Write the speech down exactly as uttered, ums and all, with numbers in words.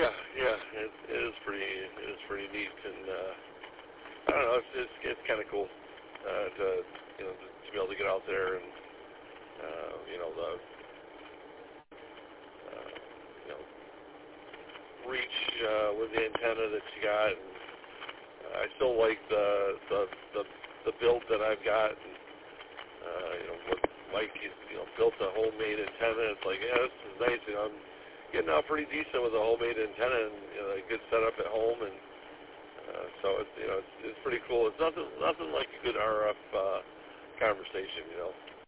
Yeah, yeah, it, it is pretty, it is pretty neat, and uh, I don't know, it's it's, it's kind of cool uh, to you know to, to be able to get out there and uh, you know the uh, you know reach uh, with the antenna that you got. And uh, I still like the the the, the build that I've got. And, uh, you know, what Mike he's, you know built a homemade antenna. It's like, yeah, this is nice. You know, I'm getting out pretty decent with a homemade antenna and you know, a good setup at home, and uh, so it's you know it's, it's pretty cool. It's nothing nothing like a good R F uh, conversation, you know.